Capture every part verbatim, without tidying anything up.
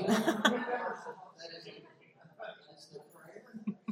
That is that's the prayer.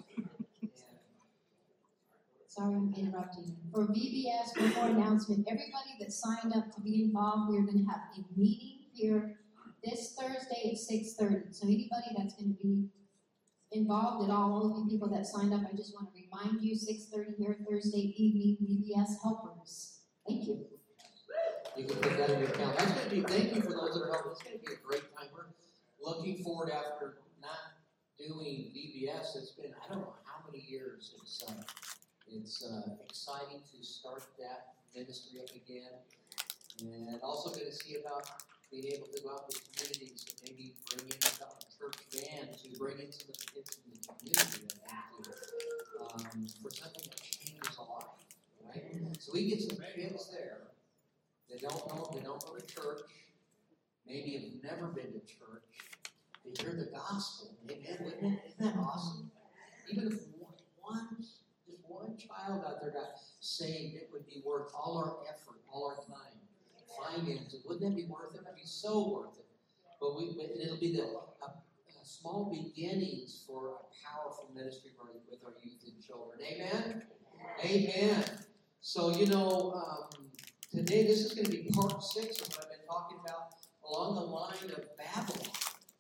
Sorry, I'm interrupting. For V B S, one more announcement. Everybody that signed up to be involved, we're going to have a meeting here this Thursday at six thirty. So anybody that's going to be involved at all, all of you people that signed up, I just want to remind you, six thirty here Thursday evening, V B S helpers. Thank you. You can put that in your account. That's going to be, thank you for those that are helping. It's going to be a great time. We're looking forward after not doing V B S. It's been, I don't know how many years. It's uh, it's uh, exciting to start that ministry up again. And also going to see about being able to go out to the communities and maybe bring in a church band to bring in some of the kids in the community and to, um, for something that changes a life. Right? So we get some kids there. They don't know, they don't go to church, maybe have never been to church. They hear the gospel. Amen. Isn't that, isn't that awesome? Even if one, one, just one child out there got saved, it would be worth all our effort, all our time, finances. Wouldn't that be worth it? It'd be so worth it. But we, but it'll be the a, a small beginnings for a powerful ministry with our youth and children. Amen. Amen. So you know. Um, Today, this is going to be part six of what I've been talking about along the line of Babylon.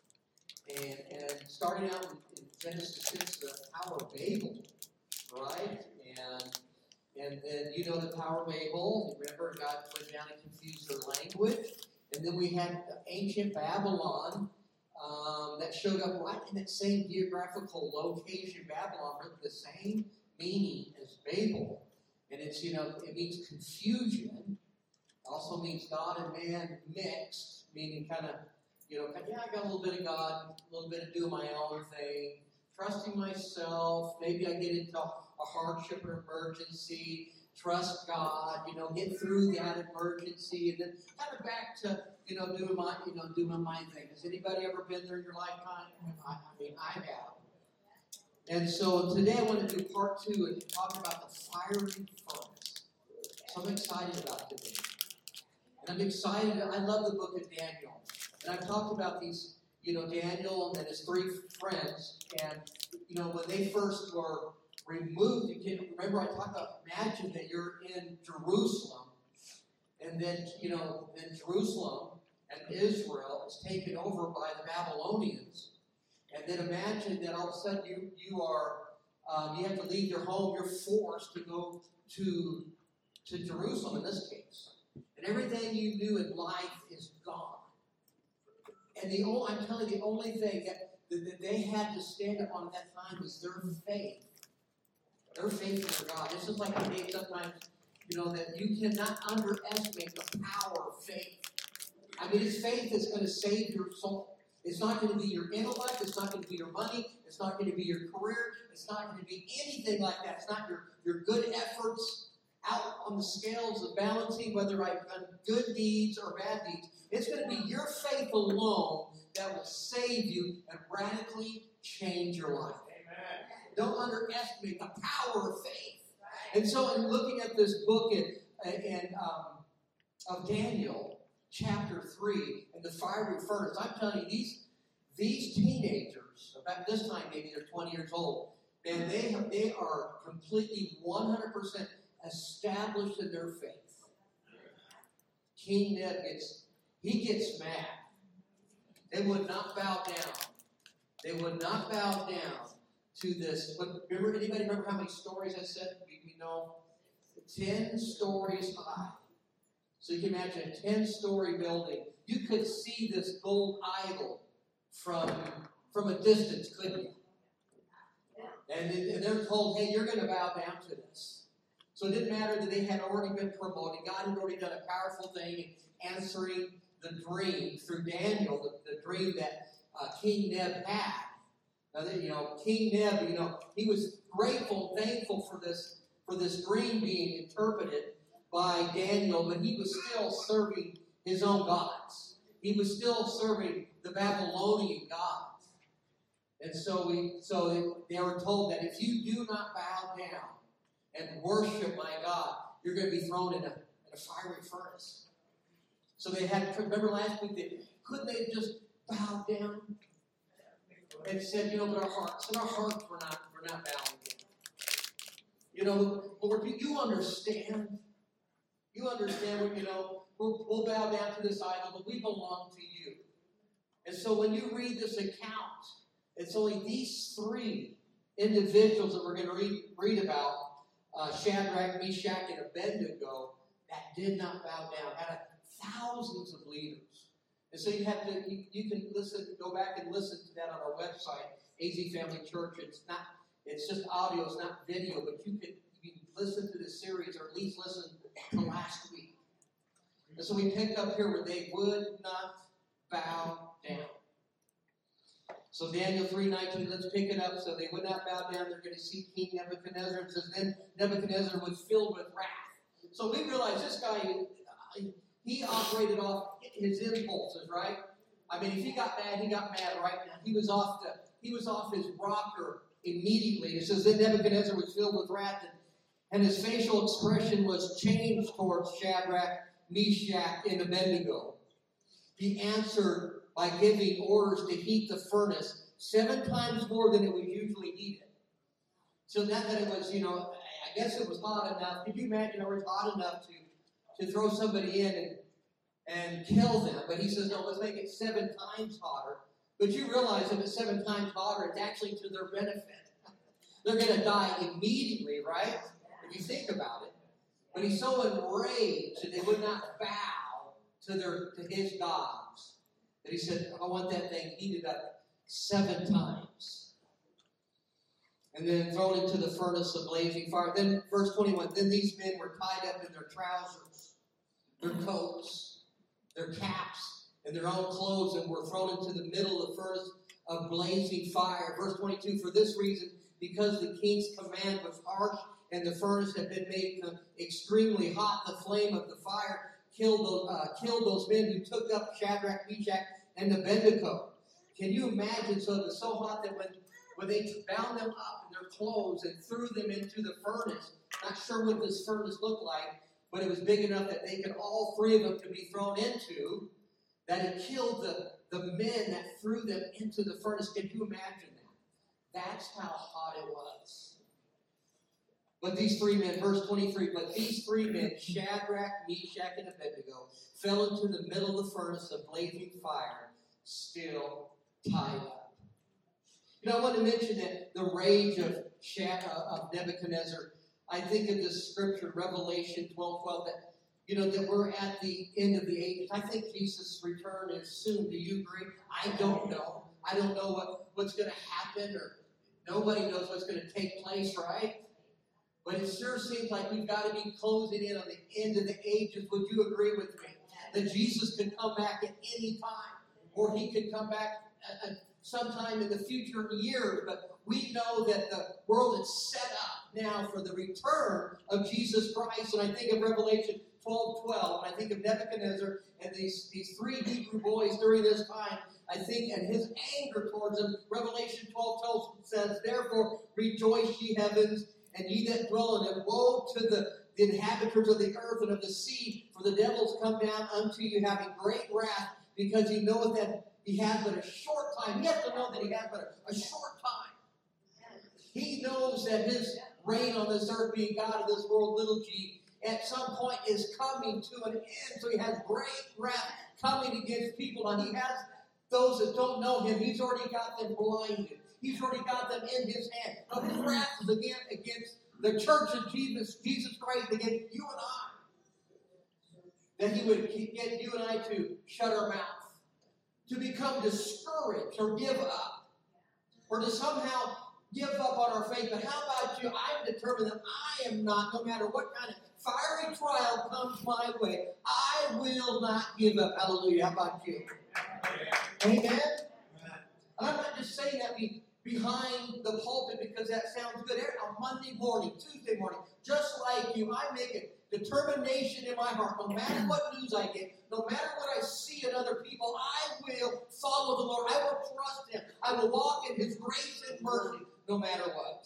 And, and starting out in Genesis six, the Tower of Babel, right? And and then, you know, the Tower of Babel, remember, God went down and confused their language. And then we had ancient Babylon um, that showed up right in that same geographical location, Babylon, really the same meaning as Babel. And it's, you know, it means confusion. Also means God and man mixed, meaning kind of, you know, yeah, I got a little bit of God, a little bit of doing my own thing, trusting myself. Maybe I get into a hardship or emergency, trust God, you know, get through that emergency, and then kind of back to, you know, doing my, you know, doing my thing. Has anybody ever been there in your lifetime? I, I mean, I have. And so today I want to do part two and talk about the fiery furnace. So I'm excited about today. And I'm excited. I love the book of Daniel. And I've talked about these, you know, Daniel and his three friends. And, you know, when they first were removed, you can remember I talked about, imagine that you're in Jerusalem. And then, you know, then Jerusalem and Israel is taken over by the Babylonians. And then imagine that all of a sudden you you are um, you have to leave your home. You're forced to go to to Jerusalem in this case, and everything you knew in life is gone. And the only, I'm telling you, the only thing that, that, that they had to stand up on at that time was their faith, their faith in their God. It's just like today sometimes, you know, that you cannot underestimate the power of faith. I mean, it's faith that's going to save your soul. It's not going to be your intellect. It's not going to be your money. It's not going to be your career. It's not going to be anything like that. It's not your, your good efforts out on the scales of balancing whether I've done good deeds or bad deeds. It's going to be your faith alone that will save you and radically change your life. Amen. Don't underestimate the power of faith. And so in looking at this book in, in, um, of Daniel, chapter three, and the fiery furnace. I'm telling you, these these teenagers, about this time maybe they're twenty years old, and they have, they are completely one hundred percent established in their faith. King Neb gets, he gets mad. They would not bow down. They would not bow down to this. But remember, anybody remember how many stories I said? We, we know ten stories high. So you can imagine a ten-story building. You could see this gold idol from, from a distance, couldn't you? And, and they're told, hey, you're going to bow down to this. So it didn't matter that they had already been promoted. God had already done a powerful thing in answering the dream through Daniel, the, the dream that uh, King Neb had. Now, that, you know, King Neb, you know, he was grateful, thankful for this, for this dream being interpreted by Daniel, but he was still serving his own gods. He was still serving the Babylonian gods. And so we, so they, they were told that if you do not bow down and worship my God, you're going to be thrown in a, in a fiery furnace. So they had, remember last week, they, couldn't they just bowed down and said, you know, but our hearts, in our hearts, we're not, we're not bowing down. You know, Lord, do you understand? You understand what, you know, we'll, we'll bow down to this idol, but we belong to you. And so when you read this account, it's only these three individuals that we're going to read, read about, uh, Shadrach, Meshach, and Abednego, that did not bow down, out of thousands of leaders. And so you have to, you, you can listen, go back and listen to that on our website, A Z Family Church. It's not, it's just audio, it's not video, but you can, you can listen to this series, or at least listen to last week. And so we picked up here where they would not bow down. So Daniel three nineteen, let's pick it up. So they would not bow down. They're going to see King Nebuchadnezzar. It says, then Nebuchadnezzar was filled with wrath. So we realize this guy, he operated off his impulses, right? I mean, if he got mad, he got mad right now. He was off the, he was off his rocker immediately. It says, then Nebuchadnezzar was filled with wrath, and, and his facial expression was changed towards Shadrach, Meshach, and Abednego. He answered by giving orders to heat the furnace seven times more than it was usually heated. So not that it was, you know, I guess it was hot enough. Could you imagine it was hot enough to, to throw somebody in and, and kill them? But he says, no, let's make it seven times hotter. But you realize if it's seven times hotter, it's actually to their benefit. They're going to die immediately, right? If you think about it. But he's so enraged that they would not bow to their to his gods that he said, I want that thing heated up seven times. And then thrown into the furnace of blazing fire. Then, verse twenty-one, then these men were tied up in their trousers, their coats, their caps, and their own clothes, and were thrown into the middle of the furnace of blazing fire. Verse twenty-two, for this reason, because the king's command was harsh, and the furnace had been made extremely hot, the flame of the fire killed those, uh, killed those men who took up Shadrach, Meshach, and Abednego. Can you imagine? So it was so hot that when, when they bound them up in their clothes and threw them into the furnace, not sure what this furnace looked like, but it was big enough that they could, all three of them could be thrown into, that it killed the, the men that threw them into the furnace. Can you imagine that? That's how hot it was. But these three men, verse twenty-three, but these three men, Shadrach, Meshach, and Abednego, fell into the middle of the furnace of blazing fire, still tied up. You know, I want to mention that the rage of, Shad- uh, of Nebuchadnezzar, I think of this scripture, Revelation twelve twelve, that, you know, that we're at the end of the ages. I think Jesus' return is soon. Do you agree? I don't know. I don't know what, what's going to happen, or nobody knows what's going to take place, right? But it sure seems like we've got to be closing in on the end of the ages. Would you agree with me? That Jesus could come back at any time, or he could come back at, at sometime in the future years. But we know that the world is set up now for the return of Jesus Christ. And I think of Revelation twelve twelve, and I think of Nebuchadnezzar and these, these three Hebrew boys during this time. I think, and his anger towards them. Revelation twelve twelve says, therefore rejoice, ye heavens, and ye that dwell in it. Woe to the, the inhabitants of the earth and of the sea, for the devils come down unto you, having great wrath, because he knoweth that he has but a short time. He has to know that he has but a, a short time. He knows that his reign on this earth, being God of this world, little g, at some point is coming to an end. So he has great wrath coming against people. And he has those that don't know him. He's already got them blinded. He's already got them in his hand. Now his wrath is again against the church of Jesus, Jesus Christ, against you and I. That he would get you and I to shut our mouth, to become discouraged or give up, or to somehow give up on our faith. But how about you? I'm determined that I am not, no matter what kind of fiery trial comes my way, I will not give up. Hallelujah. How about you? Amen? And I'm not just saying that we behind the pulpit because that sounds good. On Monday morning, Tuesday morning, just like you, I make a determination in my heart. No matter what news I get, no matter what I see in other people, I will follow the Lord. I will trust him. I will walk in his grace and mercy no matter what.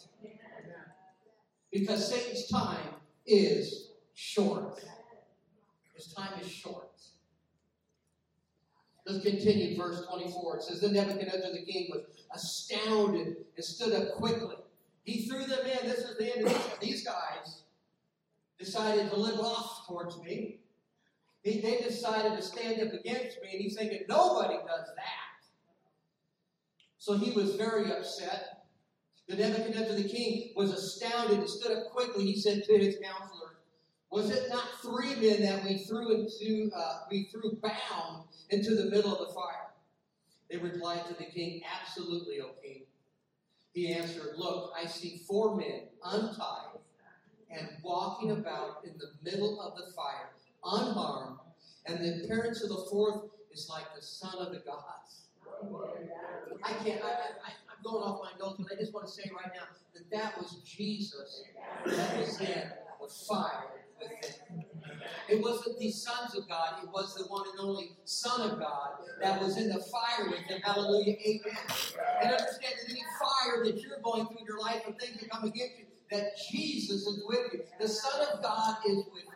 Because Satan's time is short. His time is short. Let's continue, verse twenty-four. It says, then Nebuchadnezzar the king was astounded and stood up quickly. He threw them in. This is the end of these, these guys. Decided to live off towards me. They, they decided to stand up against me, and he's thinking, nobody does that. So he was very upset. The Nebuchadnezzar the king was astounded and stood up quickly. He said to his counselors, was it not three men that we threw into, uh, we threw bound into the middle of the fire? They replied to the king, absolutely, O king. He answered, look, I see four men untied and walking about in the middle of the fire, unharmed, and the appearance of the fourth is like the son of the gods. I can't, I, I, I'm going off my notes, but I just want to say right now that that was Jesus that was in the fire with him. It wasn't the sons of God, it was the one and only Son of God that was in the fire with him. Hallelujah, amen. And understand that any fire that you're going through in your life and things that come against you, that Jesus is with you. The Son of God is with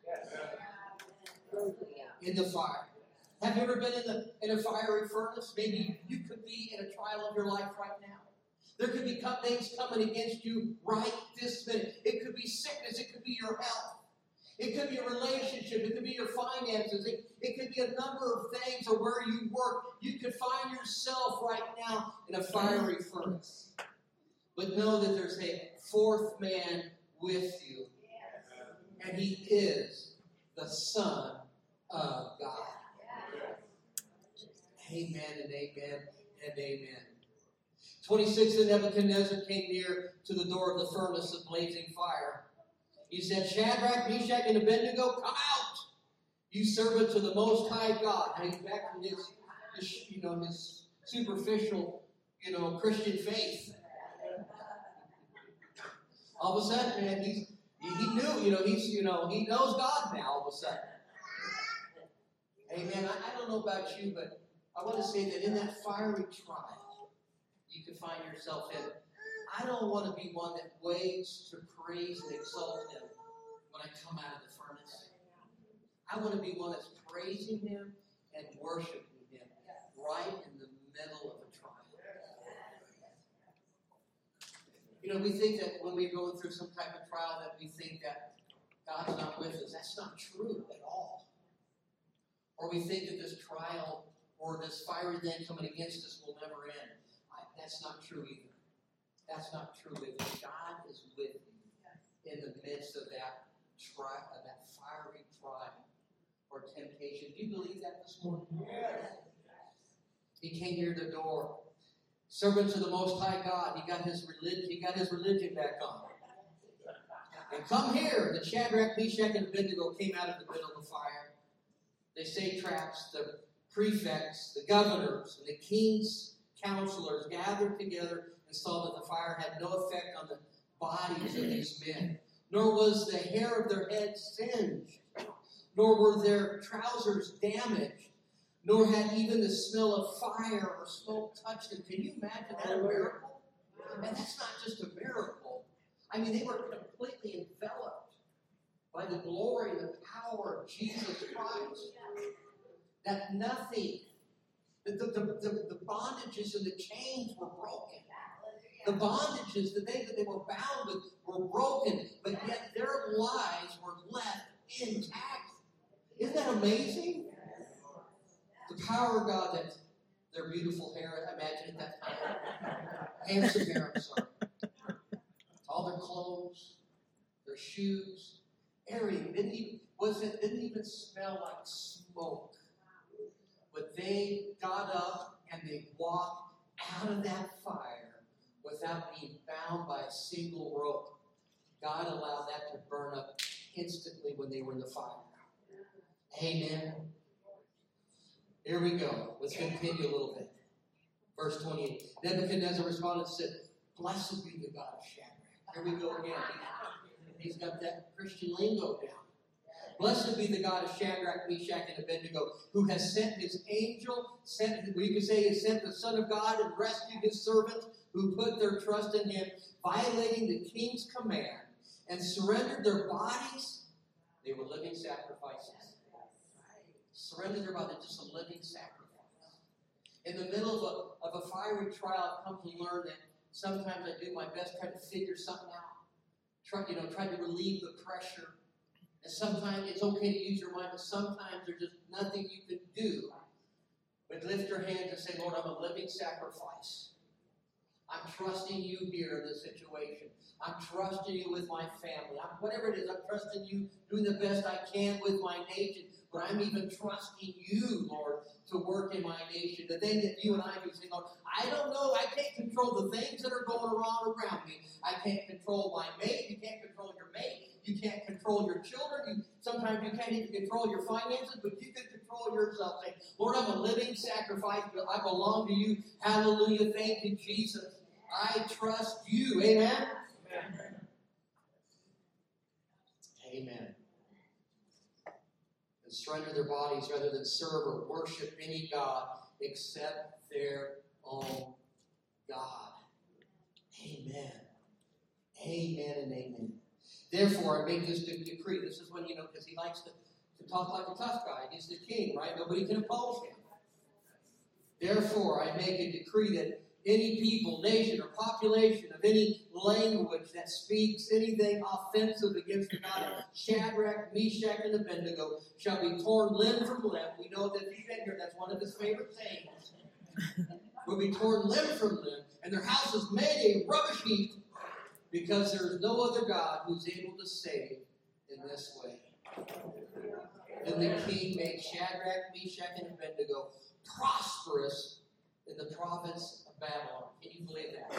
you. In the fire. Have you ever been in, the, in a fiery furnace? Maybe you could be in a trial of your life right now. There could be things coming against you right this minute. It could be sickness. It could be your health. It could be a relationship. It could be your finances. It, it could be a number of things, or where you work. You could find yourself right now in a fiery furnace. But know that there's a fourth man with you. And he is the Son of God. Amen and amen and amen. twenty-six, and Nebuchadnezzar came near to the door of the furnace of blazing fire. He said, Shadrach, Meshach, and Abednego, come out, you servants of the Most High God. Now he's back from his, his, you know, his superficial, you know, Christian faith. All of a sudden, man, he's he, he knew, you know, he's you know, he knows God now. All of a sudden, amen. I, I don't know about you, but I want to say that in that fiery trial, you can find yourself in. I don't want to be one that waits to praise and exalt him when I come out of the furnace. I want to be one that's praising him and worshiping him right in the middle of a trial. You know, we think that when we're going through some type of trial that we think that God's not with us. That's not true at all. Or we think that this trial or this fiery thing coming against us will never end. I, that's not true either. That's not true with you. God is with you in the midst of that trial, of that fiery trial or temptation. Do you believe that this morning? Yes. He came near the door. Servants of the Most High God. He got his religion. He got his religion back on. And come here. The Shadrach, Meshach, and Abednego came out of the middle of the fire. The satraps, the prefects, the governors, and the king's counselors gathered together and saw that the fire had no effect on the bodies of these men, nor was the hair of their heads singed, nor were their trousers damaged, nor had even the smell of fire or smoke touched them. Can you imagine that a miracle? And that's not just a miracle. I mean, they were completely enveloped by the glory and the power of Jesus Christ. That nothing, the, the, the, the bondages and the chains were broken. The bondages that they, that they were bound with were broken, but yet their lives were left intact. Isn't that amazing? The power of God, that their beautiful hair, imagine at that time. Handsome hair, I'm sorry. All their clothes, their shoes, everything didn't even, wasn't, didn't even smell like smoke. But they got up and they walked out of that fire without being bound by a single rope. God allowed that to burn up instantly when they were in the fire. Amen. Here we go. Let's continue a little bit. Verse twenty-eight. Nebuchadnezzar responded and said, blessed be the God of Shadrach. Here we go again. He's got that Christian lingo down. Blessed be the God of Shadrach, Meshach, and Abednego, who has sent his angel, sent, we could say he sent the Son of God and rescued his servants who put their trust in him, violating the king's command and surrendered their bodies. They were living sacrifices. Surrendered their bodies, just a living sacrifice. In the middle of a, of a fiery trial, I've come to learn that sometimes I do my best trying to figure something out. Try, you know, try to relieve the pressure. And sometimes it's okay to use your mind, but sometimes there's just nothing you can do but lift your hands and say, Lord, I'm a living sacrifice. I'm trusting you here in this situation. I'm trusting you with my family. I'm, whatever it is, I'm trusting you, doing the best I can with my nation. But I'm even trusting you, Lord, to work in my nation. The thing that you and I do say, Lord, I don't know. I can't control the things that are going on around me. I can't control my mate. You can't control your mate. You can't control your children. You, sometimes you can't even control your finances, but you can control yourself. Say, Lord, I'm a living sacrifice, but I belong to you. Hallelujah. Thank you, Jesus. I trust you. Amen? Amen. Amen. And surrender their bodies rather than serve or worship any God except their own God. Amen. Amen and amen. Therefore, I make this decree. This is when, you know, because he likes to, to talk like a tough guy. He's the king, right? Nobody can oppose him. Therefore, I make a decree that any people, nation, or population of any language that speaks anything offensive against the God of Shadrach, Meshach, and Abednego shall be torn limb from limb. We know that he's been here. That's one of his favorite sayings. Will be torn limb from limb, and their houses made a rubbish heap, because there is no other God who's able to save in this way. Then the king made Shadrach, Meshach, and Abednego prosperous in the province of Babylon. Can you believe that?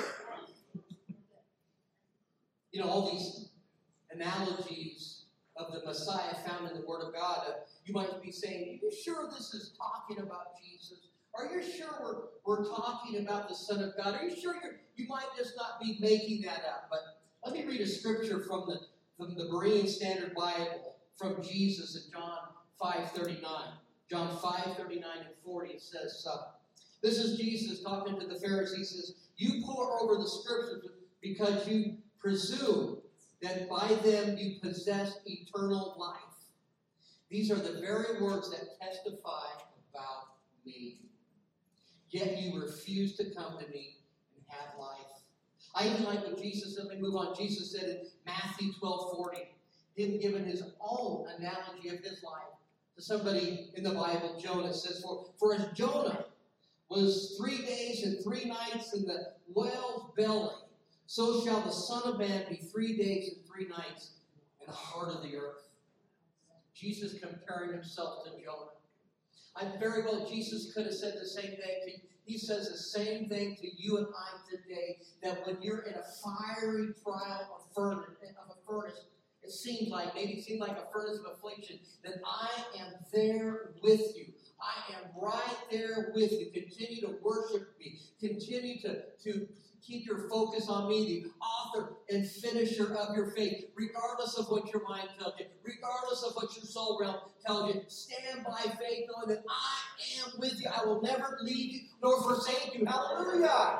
You know, all these analogies of the Messiah found in the Word of God, uh, you might be saying, are you sure this is talking about Jesus? Are you sure we're, we're talking about the Son of God? Are you sure you're, you might just not be making that up? But let me read a scripture from the, from the Berean Standard Bible from Jesus in John five thirty-nine. John five thirty-nine and forty, it says, uh, this is Jesus talking to the Pharisees. He says, you pore over the scriptures because you presume that by them you possess eternal life. These are the very words that testify about me. Yet you refuse to come to me and have life. I even like what Jesus said. Let me move on. Jesus said in Matthew twelve forty, him giving his own analogy of his life to somebody in the Bible, Jonah, says, For, for as Jonah was three days and three nights in the whale's belly, so shall the Son of Man be three days and three nights in the heart of the earth. Jesus comparing himself to Jonah. I very well, Jesus could have said the same thing to you. He says the same thing to you and I today, that when you're in a fiery trial of, furnace, of a furnace, it seems like, maybe it seems like a furnace of affliction, that I am there with you. I am right there with you. Continue to worship me. Continue to, to keep your focus on me, the author and finisher of your faith. Regardless of what your mind tells you, regardless of what your soul realm tells you, stand by faith knowing that I am with you. I will never leave you nor forsake you. Hallelujah.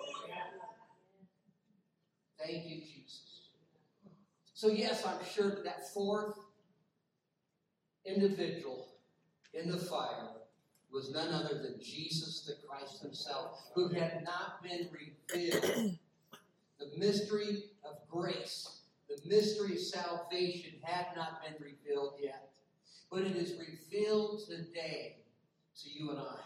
Thank you, Jesus. So yes, I'm sure that that fourth individual in the fire was none other than Jesus the Christ himself, who had not been revealed. The mystery of grace, the mystery of salvation had not been revealed yet. But it is revealed today to you and I.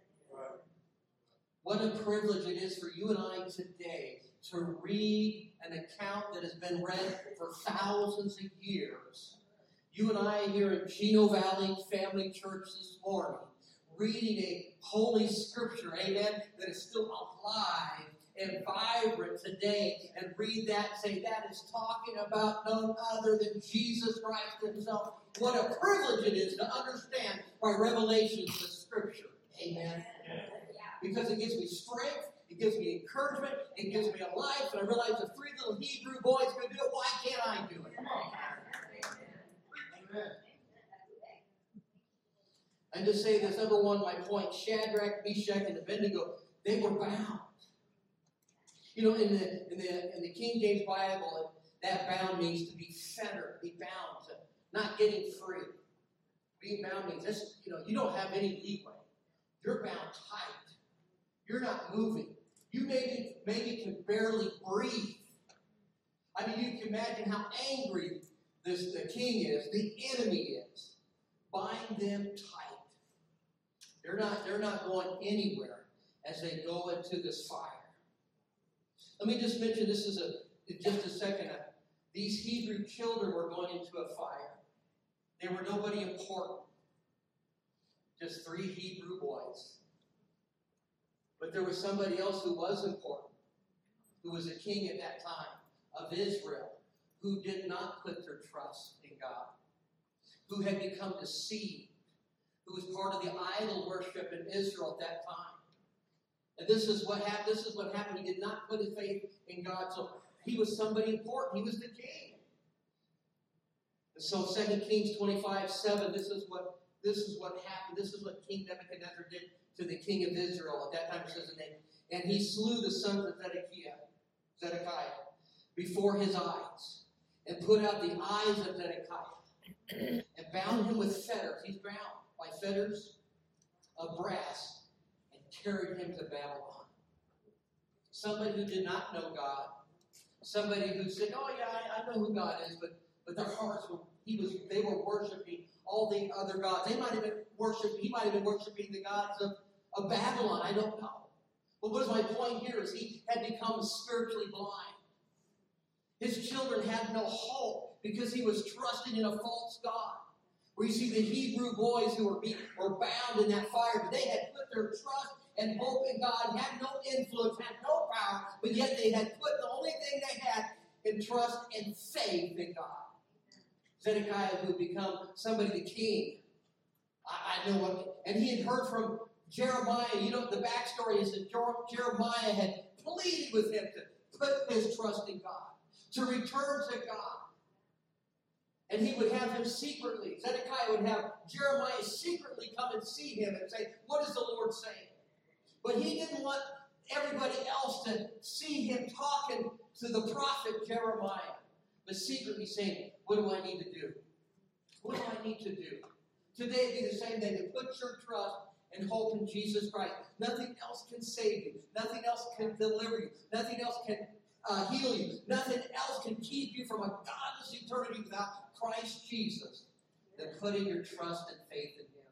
What a privilege it is for you and I today to read an account that has been read for thousands of years. You and I here at Chino Valley Family Church this morning, reading a holy scripture, amen, that is still alive and vibrant today, and read that and say, that is talking about none other than Jesus Christ himself. What a privilege it is to understand by revelation the scripture, amen. Because it gives me strength, it gives me encouragement, it gives me a life, and I realize the three little Hebrew boys could do it, why can't I do it? Amen. And to say this, number one, my point, Shadrach, Meshach, and Abednego, they were bound. You know, in the in the in the King James Bible, that bound means to be fettered, be bound, to not getting free. Being bound means this, you know, you don't have any leeway. You're bound tight. You're not moving. You maybe, maybe can barely breathe. I mean, you can imagine how angry this the king is, the enemy is. Bind them tight. They're not, they're not going anywhere as they go into this fire. Let me just mention, this is a in just a second. Uh, these Hebrew children were going into a fire. They were nobody important. Just three Hebrew boys. But there was somebody else who was important, who was a king at that time of Israel, who did not put their trust in God, who had become deceived, who was part of the idol worship in Israel at that time. And this is what happened. This is what happened. He did not put his faith in God. So he was somebody important. He was the king. And so Second Kings twenty-five seven, this is what this is what happened. This is what King Nebuchadnezzar did to the king of Israel. At that time it says the name. And he slew the sons of Zedekiah, Zedekiah before his eyes, and put out the eyes of Zedekiah, and bound him with fetters. He's bound by fetters of brass, and carried him to Babylon. Somebody who did not know God, somebody who said, "Oh yeah, I, I know who God is," but but their hearts were he was they were worshiping all the other gods. They might have been worshiping. He might have been worshiping the gods of, of Babylon. I don't know. But what is my point here is he had become spiritually blind. His children had no hope because he was trusting in a false god. Where you see the Hebrew boys who were, being, were bound in that fire, but they had put their trust and hope in God, had no influence, had no power, but yet they had put the only thing they had in trust and faith in God. Zedekiah, who had become somebody, the king, I, I know what, and he had heard from Jeremiah. You know, the backstory is that Jeremiah had pleaded with him to put his trust in God, to return to God. And he would have him secretly, Zedekiah would have Jeremiah secretly come and see him and say, "What is the Lord saying?" But he didn't want everybody else to see him talking to the prophet Jeremiah, but secretly saying, "What do I need to do? What do I need to do?" Today it'd be the same thing. To put your trust and hope in Jesus Christ. Nothing else can save you. Nothing else can deliver you. Nothing else can uh, heal you. Nothing else can keep you from a godless eternity without Christ Jesus than putting your trust and faith in Him.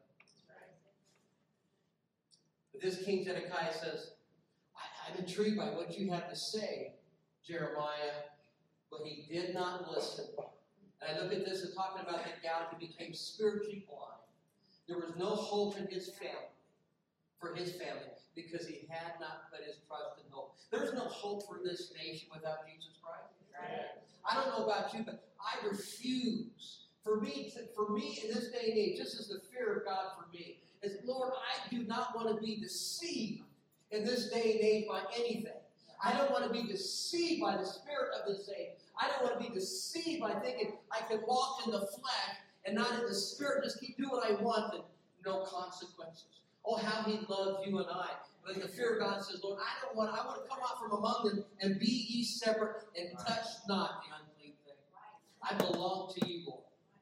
But this King Zedekiah says, I, I'm intrigued by what you have to say, Jeremiah, but he did not listen. And I look at this and talking about the guy who became spiritually blind. There was no hope in his family, for his family, because he had not put his trust and hope. There's no hope for this nation without Jesus Christ. Right. I don't know about you, but I refuse. For me, to, for me in this day and age, this is the fear of God for me, is, Lord, I do not want to be deceived in this day and age by anything. I don't want to be deceived by the spirit of this age. I don't want to be deceived by thinking I can walk in the flesh and not in the spirit, just keep doing what I want and no consequences. Oh, how He loves you and I. But the fear of God says, Lord, I don't want, I want to come out from among them and be ye separate and touch not the unclean thing. I belong to you, Lord.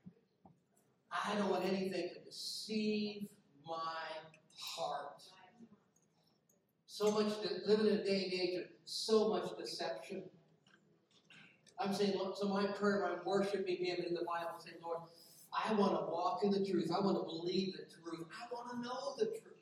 I don't want anything to deceive my heart. So much, living in a day and age of so much deception. I'm saying, Lord, so my prayer, I'm worshiping Him in the Bible, saying, Lord, I want to walk in the truth. I want to believe the truth. I want to know the truth.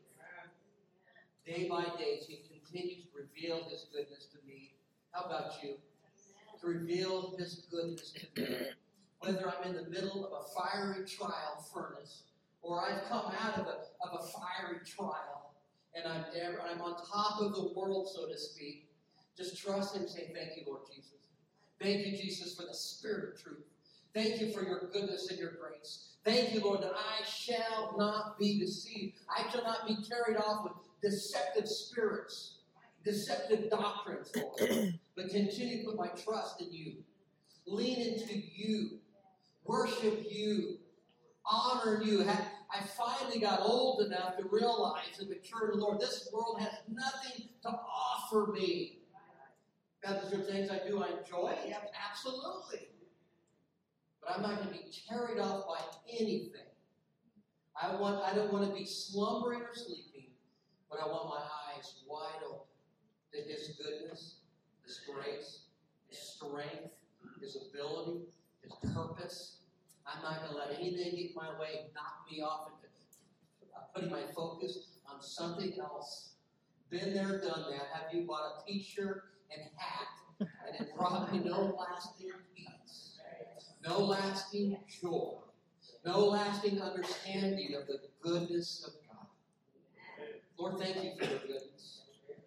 Day by day, He continues to reveal His goodness to me. How about you? To reveal His goodness to me. Whether I'm in the middle of a fiery trial furnace, or I've come out of a, of a fiery trial, and I'm, I'm on top of the world, so to speak, just trust Him and say, thank you, Lord Jesus. Thank you, Jesus, for the spirit of truth. Thank you for your goodness and your grace. Thank you, Lord, that I shall not be deceived. I shall not be carried off with deceptive spirits, deceptive doctrines, Lord, but continue to put my trust in you, lean into you, worship you, honor you. I finally got old enough to realize and mature in the Lord, this world has nothing to offer me. Now, there's there things I do I enjoy? Yeah, absolutely. But I'm not going to be carried off by anything. I want. I don't want to be slumbering or sleeping, But I want my eyes wide open to His goodness, His grace, His strength, His ability, His purpose. I'm not going to let anything get in my way, knock me off into uh, putting my focus on something else. Been there, done that. Have you bought a t-shirt and hat, and it brought me no lasting peace, no lasting joy, no lasting understanding of the goodness of God. Lord, thank you for your goodness.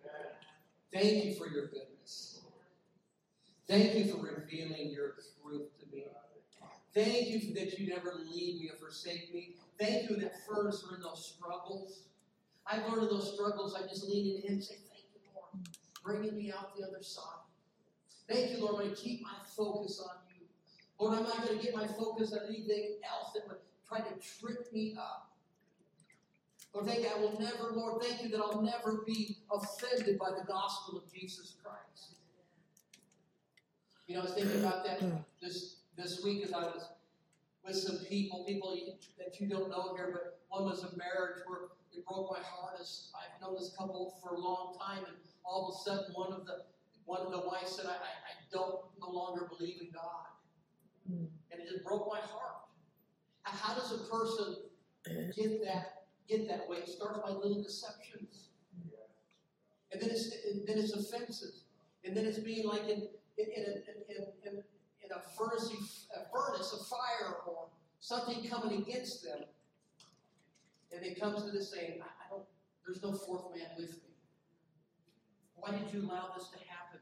Thank you for your goodness. Thank you for revealing your truth to me. Thank you that you never leave me or forsake me. Thank you that first we're in those struggles. I've learned in those struggles, I just lean in and say, thank you, Lord, bringing me out the other side. Thank you, Lord, I keep my focus on you. Lord, I'm not going to get my focus on anything else that would try to trip me up. Lord, thank you, I will never, Lord, thank you that I'll never be offended by the gospel of Jesus Christ. You know, I was thinking about that this This week as I was with some people, people that you don't know here, but one was a marriage where it broke my heart. As I've known this couple for a long time, and all of a sudden one of the one of the wives said, I, I, I don't no longer believe in God. Mm. And it just broke my heart. How does a person get that get that way? It starts by little deceptions. And then it's and then it's offenses. And then it's being like in in in, in, in, in a furnace, a furnace of fire or something coming against them. And it comes to this saying, I, I don't, there's no fourth man with me. Why did you allow this to happen,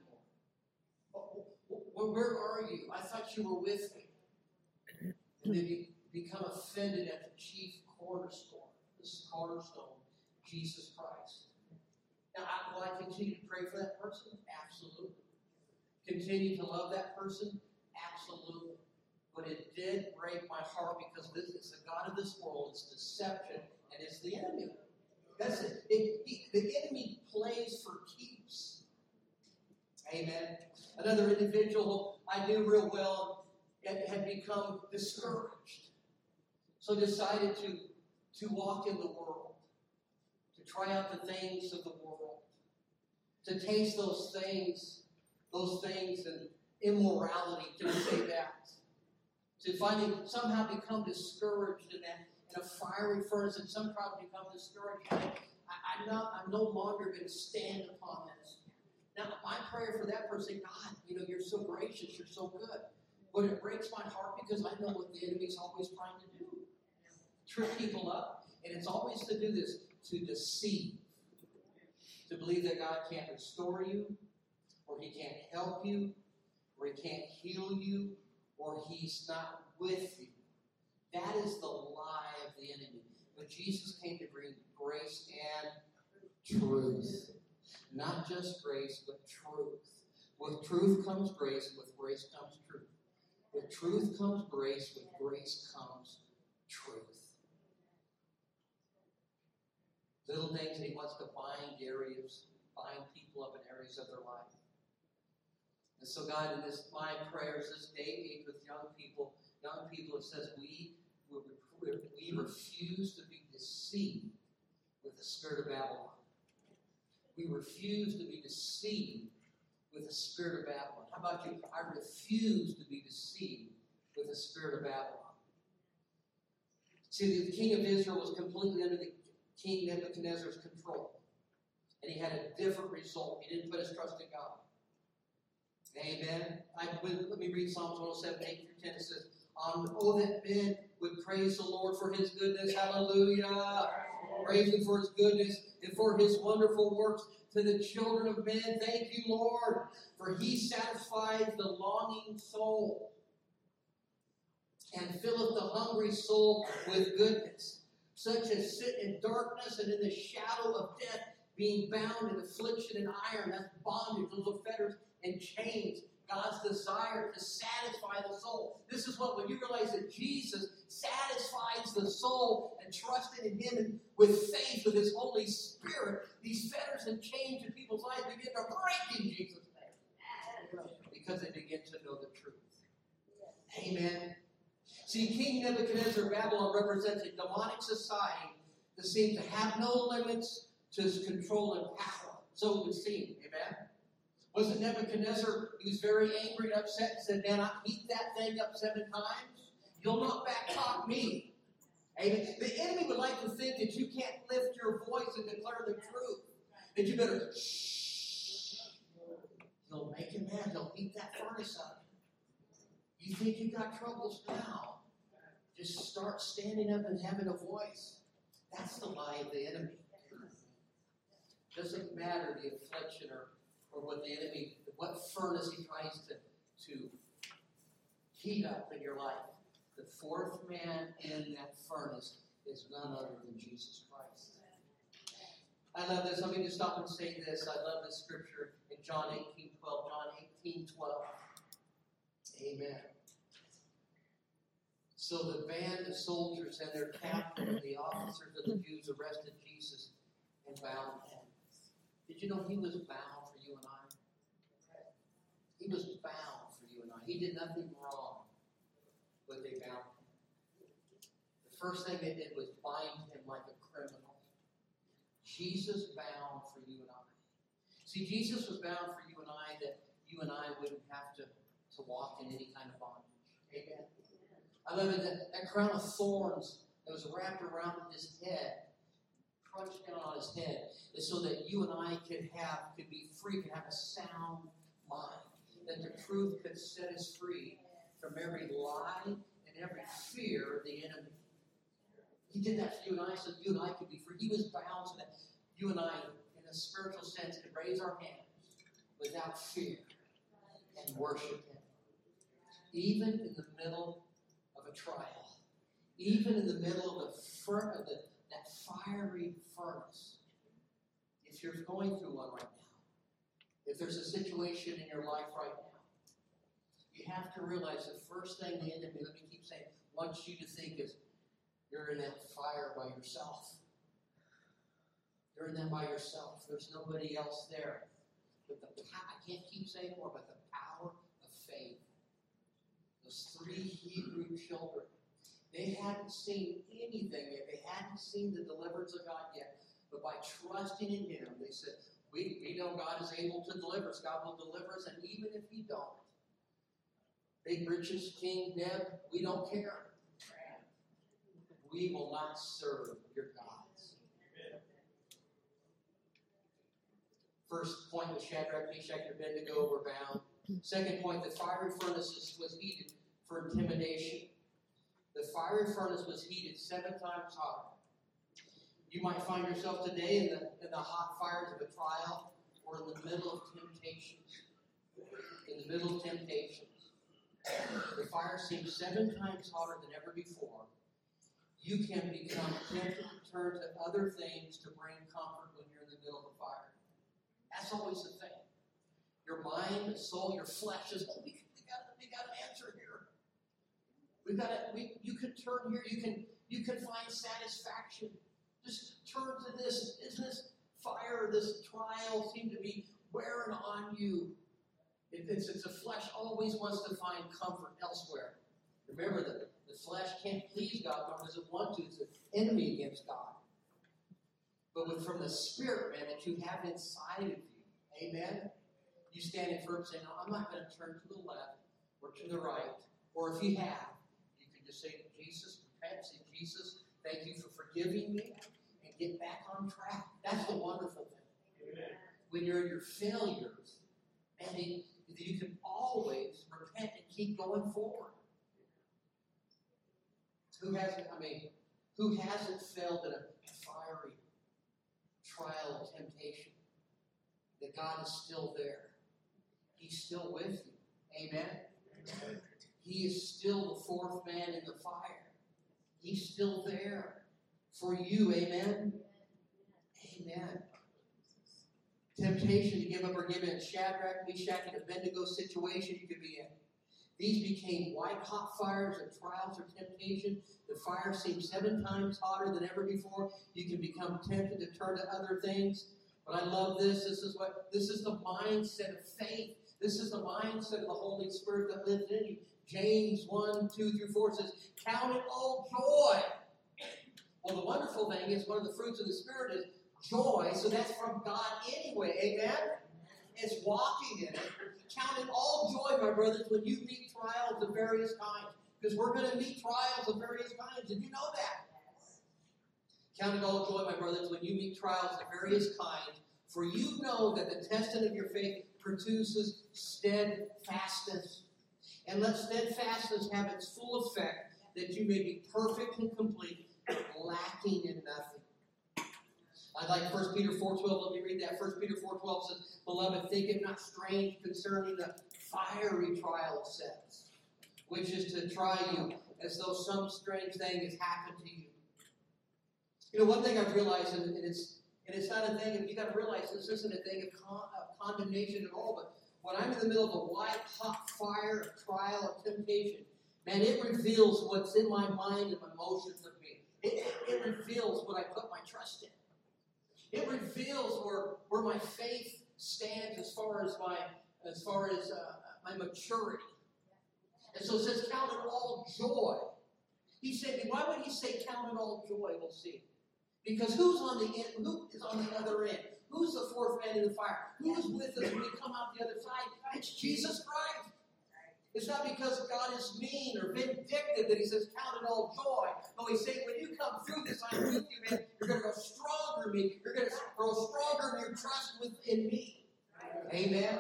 Lord? Well, where are you? I thought you were with me. And then you become offended at the chief cornerstone, this cornerstone, Jesus Christ. Now, I, will I continue to pray for that person? Absolutely. Continue to love that person? Absolutely. But it did break my heart because this is the God of this world. It's deception and it's the enemy. That's it. it he, the enemy plays for keeps. Amen. Another individual I knew real well had, had become discouraged. So decided to, to walk in the world. To try out the things of the world. To taste those things, those things and immorality, to say that. To finally somehow become discouraged in that, in a fiery furnace, and somehow become discouraged. I, I'm not, I'm no longer going to stand upon this. Now, my prayer for that person, God, you know, you're so gracious, you're so good. But it breaks my heart because I know what the enemy's always trying to do. Trip people up. And it's always to do this, to deceive. To believe that God can't restore you, or He can't help you, or He can't heal you, or He's not with you. That is the lie of the enemy. But Jesus came to bring grace and truth. Not just grace, but truth. With truth comes grace, with grace comes truth. With truth comes grace, with grace comes truth. Little things that He wants to bind areas, bind people up in areas of their life. And so, God, in this my prayers, this day eight with young people, young people, it says we, we, we refuse to be deceived with the spirit of Babylon. We refuse to be deceived with the spirit of Babylon. How about you? I refuse to be deceived with the spirit of Babylon. See, the king of Israel was completely under the King Nebuchadnezzar's control. And he had a different result. He didn't put his trust in God. Amen. I, let me read Psalms one oh seven, eight through ten. It says, um, oh, that men would praise the Lord for His goodness. Hallelujah. Praise Him for His goodness and for His wonderful works to the children of men. Thank you, Lord, for He satisfies the longing soul and filleth the hungry soul with goodness, such as sit in darkness and in the shadow of death, being bound in affliction and iron. That's bondage, those are fetters and chains. God's desire to satisfy the soul. This is what, when you realize that Jesus satisfies the soul and trusting in Him and with faith, with His Holy Spirit, these fetters and chains in people's lives begin to break in Jesus' name. Because they begin to know the truth. Amen. See, King Nebuchadnezzar of Babylon represents a demonic society that seemed to have no limits, to his control and power. So it would seem. Amen? Wasn't Nebuchadnezzar, he was very angry and upset and said, man, I heat that thing up seven times. You'll not back talk me. Amen. The enemy would like to think that you can't lift your voice and declare the truth. That you better shh. He'll make him mad. He'll heat that furnace up. You think you got troubles now. Just start standing up and having a voice. That's the lie of the enemy. Doesn't matter the affliction or, or what the enemy, what furnace he tries to, to heat up in your life. The fourth man in that furnace is none other than Jesus Christ. I love this. Let me just stop and say this. I love this scripture in John eighteen twelve. John eighteen twelve. Amen. So the band of soldiers and their captain and the officers of the Jews arrested Jesus and bound him. Did you know he was bound for you and I? He was bound for you and I. He did nothing wrong, but they bound him. The first thing they did was bind him like a criminal. Jesus bound for you and I. See, Jesus was bound for you and I that you and I wouldn't have to, to walk in any kind of bondage. Amen. I love it, that, that crown of thorns that was wrapped around his head, crunched down on his head, is so that you and I could have, could be free, could have a sound mind. That the truth could set us free from every lie and every fear of the enemy. He did that for you and I so you and I could be free. He was bound so that you and I, in a spiritual sense, could raise our hands without fear and worship him. Even in the middle of a trial, even in the middle of, the fur- of the, that fiery furnace, if you're going through one right now, if there's a situation in your life right now, you have to realize the first thing the enemy, let me keep saying, wants you to think is, you're in that fire by yourself. You're in that by yourself. There's nobody else there. But the I can't keep saying more, but the power of faith. Those three Hebrew children, they hadn't seen anything yet. They hadn't seen the deliverance of God yet. But by trusting in him, they said, we, we know God is able to deliver us. God will deliver us, and even if he don't, big riches, King Neb, we don't care. We will not serve your gods. Amen. First point was Shadrach, Meshach, and Abednego were bound. Second point, the fiery furnace was heated for intimidation. The fiery furnace was heated seven times hotter. You might find yourself today in the, in the hot fires of a trial or in the middle of temptations. In the middle of temptations. The fire seems seven times hotter than ever before. You can become tempted to turn to other things to bring comfort when you're in the middle of the fire. That's always the thing. Your mind, soul, your flesh says, oh, we, we, got, we got an answer here. We got it. We, you can turn here. You can, you can find satisfaction. Just turn to this. Isn't this fire, this trial seem to be wearing on you? It, it's, it's the flesh always wants to find comfort elsewhere. Remember that. The flesh can't please God, nor does it want to. It's an enemy against God. But with, from the Spirit, man, that you have inside of you, amen, you stand in firm saying, no, I'm not going to turn to the left or to the right. Or if you have, you can just say, Jesus, repent, say, Jesus, thank you for forgiving me, and get back on track. That's the wonderful thing. Amen. When you're in your failures, and it, you can always repent and keep going forward. Who hasn't, I mean, who hasn't failed in a fiery trial of temptation? That God is still there. He's still with you. Amen? Amen. He is still the fourth man in the fire. He's still there for you. Amen? Amen. Temptation to give up or give in. Shadrach, Meshach, and Abednego situation you could be in. These became white-hot fires of trials or temptation. The fire seems seven times hotter than ever before. You can become tempted to turn to other things. But I love this. This is what this is the mindset of faith. This is the mindset of the Holy Spirit that lives in you. James one, two through four says, count it all joy. Well, the wonderful thing is one of the fruits of the Spirit is joy, so that's from God anyway, amen? It's walking in it. Count it all joy, my brothers, when you meet trials of various kinds. Because we're going to meet trials of various kinds. Did you know that? Count it all joy, my brothers, when you meet trials of various kinds. For you know that the testing of your faith produces steadfastness. And let steadfastness have its full effect, that you may be perfect and complete, lacking in nothing. I'd like First Peter four twelve. Let me read that. First Peter four twelve says, Beloved, think it not strange concerning the fiery trial, it says, which is to try you as though some strange thing has happened to you. You know, one thing I've realized, and it's and it's not a thing of, you got to realize this isn't a thing of, con, of condemnation at all, but when I'm in the middle of a white hot fire of trial, of temptation, man, it reveals what's in my mind and my emotions of me. It, it, it reveals what I put my trust in. It reveals where, where my faith stands as far as my as far as uh, my maturity. And so it says, count it all joy. He said, why would he say count it all joy? We'll see. Because who's on the end? Who is on the other end? Who's the fourth man in the fire? Who is with us when we come out the other side? It's Jesus Christ. It's not because God is mean or vindictive that he says, count it all joy. No, he's saying, when you come through this, I'm with you, man. You're going to go stronger in me. You're going to grow stronger in your trust within me. Amen.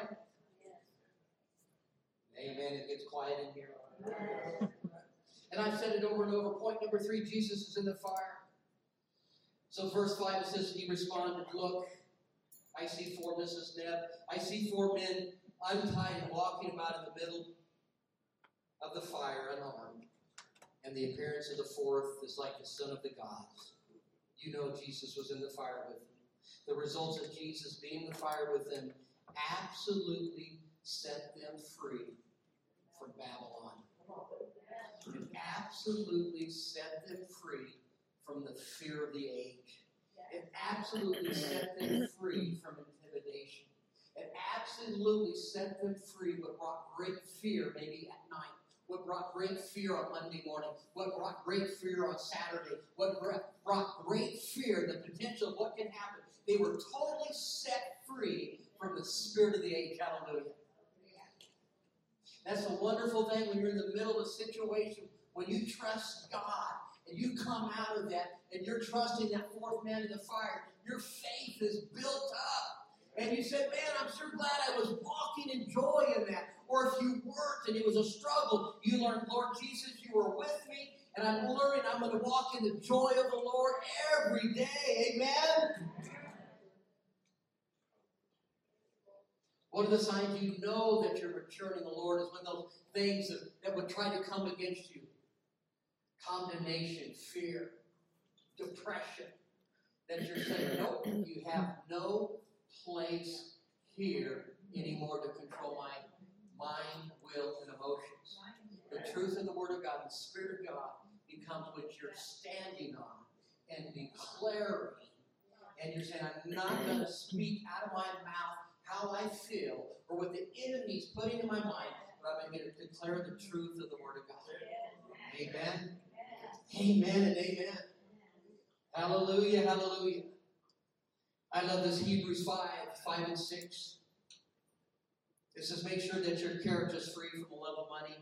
Amen. It gets quiet in here. And I've said it over and over. Point number three, Jesus is in the fire. So verse five, it says, he responded, look, I see four, Missus Neb, I see four men untied and walking about in the middle of the fire unarmed. And the appearance of the fourth is like the son of the gods. You know Jesus was in the fire with them. The results of Jesus being in the fire with them absolutely set them free from Babylon. It absolutely set them free from the fear of the age. It absolutely set them free from intimidation. It absolutely set them free what brought great fear maybe at night. What brought great fear on Monday morning. What brought great fear on Saturday. What brought great fear, the potential of what can happen. They were totally set free from the spirit of the age. Hallelujah. That's a wonderful thing when you're in the middle of a situation, when you trust God, and you come out of that, and you're trusting that fourth man in the fire, your faith is built up. And you said, man, I'm sure glad I was walking in joy in that. Or if you weren't and it was a struggle, you learned, Lord Jesus, you were with me, and I'm learning I'm going to walk in the joy of the Lord every day. Amen? One of the signs you know that you're maturing in the Lord is when those things that, that would try to come against you, condemnation, fear, depression, that you're saying, nope, you have no place here anymore to control my mind, will, and emotions. The truth of the Word of God, the Spirit of God, becomes what you're standing on and declaring. And you're saying, I'm not going to speak out of my mouth how I feel or what the enemy's putting in my mind, but I'm going to declare the truth of the Word of God. Amen. Amen and amen. Hallelujah, hallelujah. I love this Hebrews five, five and six. It says, make sure that your character is free from the love of money,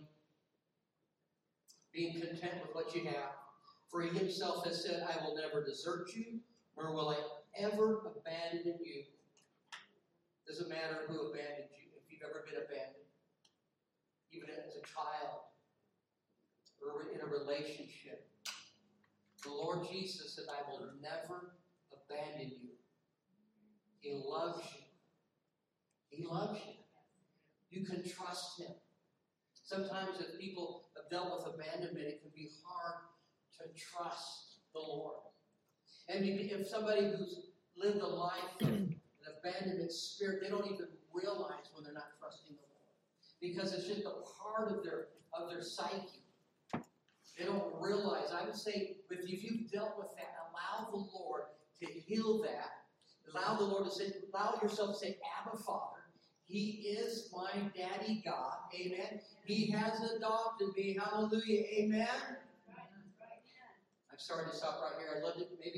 being content with what you have. For he himself has said, I will never desert you, nor will I ever abandon you. Doesn't matter who abandoned you, if you've ever been abandoned, even as a child or in a relationship. The Lord Jesus said, I will never abandon you. He loves you. He loves you. You can trust him. Sometimes if people have dealt with abandonment, it can be hard to trust the Lord. And if somebody who's lived a life of an abandonment spirit, they don't even realize when they're not trusting the Lord. Because it's just a part of their of their psyche. They don't realize. I would say, if you've dealt with that, allow the Lord to heal that. Allow the Lord to say, allow yourself to say, Abba, Father. He is my daddy God. Amen. He has adopted me. Hallelujah. Amen. I'm sorry to stop right here. I'd love to maybe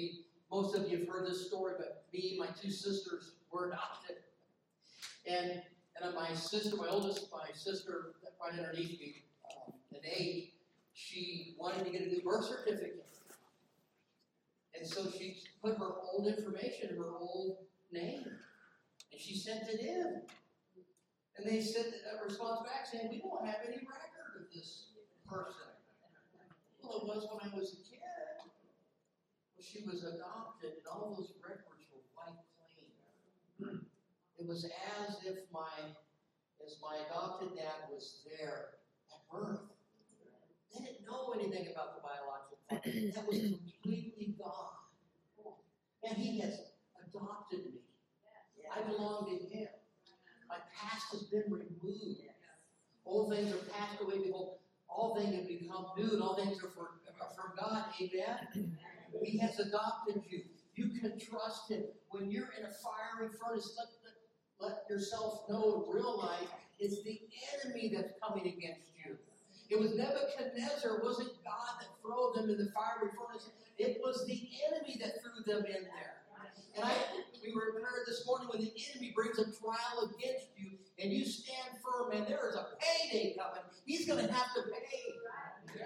most of you have heard this story, but me and my two sisters were adopted. And, and my sister, my oldest, my sister, right underneath me, um, in age, she wanted to get a new birth certificate. And so she put her old information, her old name, and she sent it in. And they sent a response back saying, we don't have any record of this person. Well, it was when I was a kid. Well, she was adopted, and all those records were wiped clean. It was as if my, as my adopted dad was there at birth. They didn't know anything about the biological father. That was completely gone. And he has adopted me. I belong to him. My past has been removed. Old things are passed away. Behold, all things have become new, and all things are, for, are from God. Amen? He has adopted you. You can trust him. When you're in a fiery furnace, let, let, let yourself know and realize it's the enemy that's coming against you. It was Nebuchadnezzar. It wasn't God that threw them in the fiery furnace. It was the enemy that threw them in there. And I, we were prepared this morning when the enemy brings a trial against you and you stand firm, and there is a payday coming. He's going to have to pay. Yes.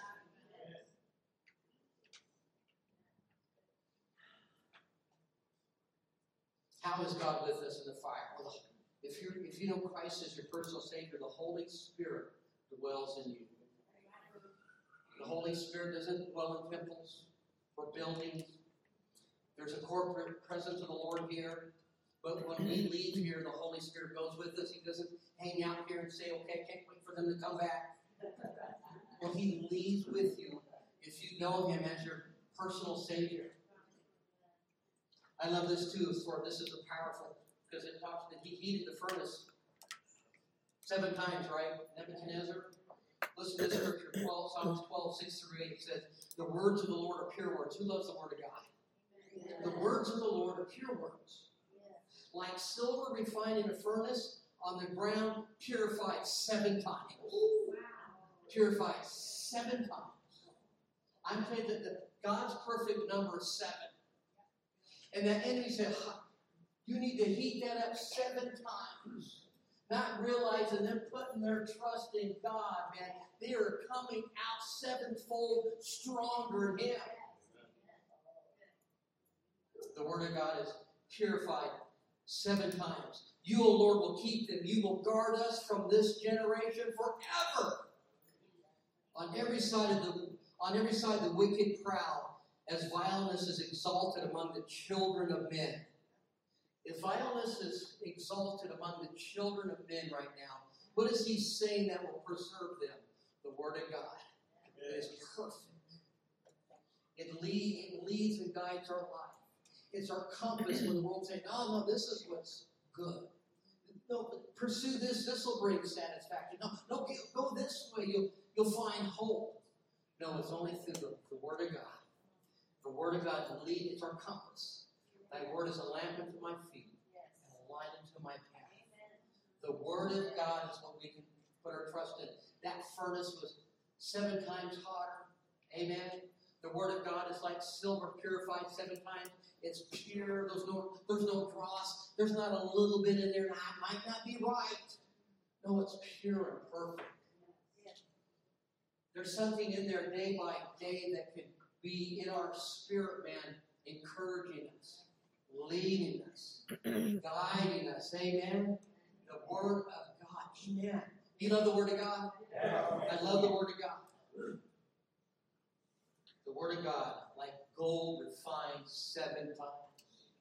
How is God with us in the fire? Well, if you if you know Christ as your personal Savior, the Holy Spirit dwells in you. The Holy Spirit doesn't dwell in temples or buildings. There's a corporate presence of the Lord here. But when we leave here, the Holy Spirit goes with us. He doesn't hang out here and say, okay, I can't wait for them to come back. Well, he leaves with you if you know him as your personal Savior. I love this too. For this is a powerful, because it talks that he heated the furnace seven times, right? Nebuchadnezzar. Listen to this scripture, twelve, Psalms twelve, six through eight. It says, the words of the Lord are pure words. Who loves the word of God? The words of the Lord are pure words. Like silver refined in a furnace, on the ground, purified seven times. Purified seven times. I'm telling you that the, God's perfect number is seven. And that enemy said, you need to heat that up seven times. Not realizing them putting their trust in God, man. They are coming out sevenfold stronger in him. The word of God is purified seven times. You, O Lord, will keep them. You will guard us from this generation forever. On every side of the on every side the wicked proud, as violence is exalted among the children of men. If violence is exalted among the children of men right now, what is he saying that will preserve them? The Word of God. It is perfect. It, lead, it leads and guides our life. It's our compass when the world says, no, no, this is what's good. No, pursue this, this will bring satisfaction. No, no, go this way, you'll, you'll find hope. No, it's only through the, the Word of God. The Word of God to lead, it's our compass. Thy word is a lamp unto my feet and a light unto my path. The Word of God is what we can put our trust in. That furnace was seven times hotter. Amen. The Word of God is like silver purified seven times. It's pure. There's no, there's no dross. There's not a little bit in there that might not be right. No, it's pure and perfect. There's something in there day by day that can be in our spirit, man, encouraging us, leading us, guiding us. Amen. The Word of God. Amen. Do you love the Word of God? Yeah. I love the Word of God. The Word of God, like gold refined seven times.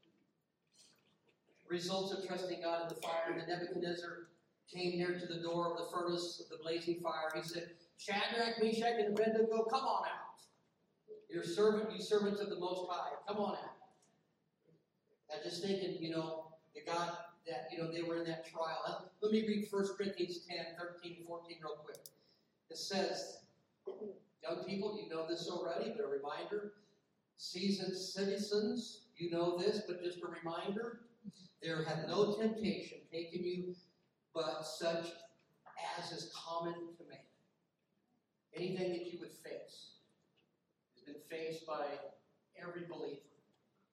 Results of trusting God in the fire. When Nebuchadnezzar came near to the door of the furnace of the blazing fire, he said, Shadrach, Meshach, and Abednego, come on out. Your servant, you servants of the Most High, come on out. I'm just thinking, you know, the God that, you know, they were in that trial. Let me read First Corinthians ten, thirteen, and fourteen real quick. It says, young people, you know this already, but a reminder. Seasoned citizens, you know this, but just a reminder. There hath no temptation taken you, but such as is common to man. Anything that you would face has been faced by every believer.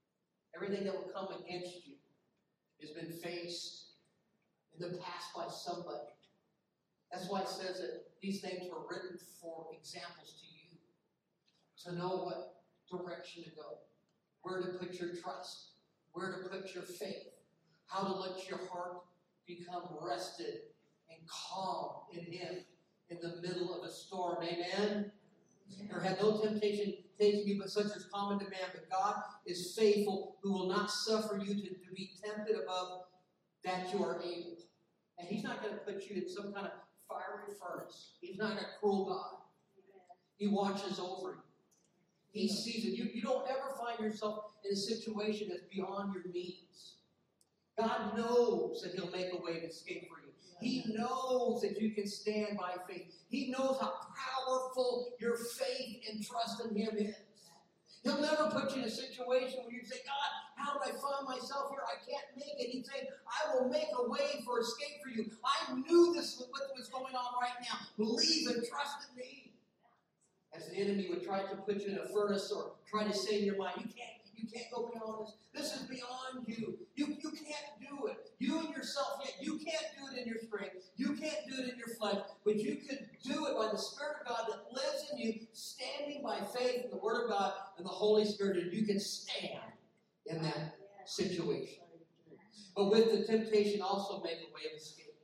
Everything that will come against you has been faced in the past by somebody. That's why it says that these things were written for examples to you, to know what direction to go, where to put your trust, where to put your faith, how to let your heart become rested and calm in Him in the middle of a storm. Amen? There had no temptation taken you but such as common to man, but God is faithful, who will not suffer you to, to be tempted above that you are able. And He's not going to put you in some kind of fiery furnace. He's not a cruel God. He watches over you. He sees it. You, you don't ever find yourself in a situation that's beyond your means. God knows that He'll make a way to escape for you. He knows that you can stand by faith. He knows how powerful your faith and trust in Him is. He'll never put you in a situation where you say, God, how did I find myself here? I can't make it. He'd say, I will make a way for escape for you. I knew this was what was going on right now. Believe and trust in me. As the enemy would try to put you in a furnace or try to say in your mind, you can't, you can't go beyond this. This is beyond you. You, you can't do it. You and yourself, yet you can't do it in your strength. You can't do it in your flesh. But you can do it by the Spirit of God that lives in you, standing by faith in the Word of God and the Holy Spirit, and you can stand in that situation. But with the temptation, also make a way of escape,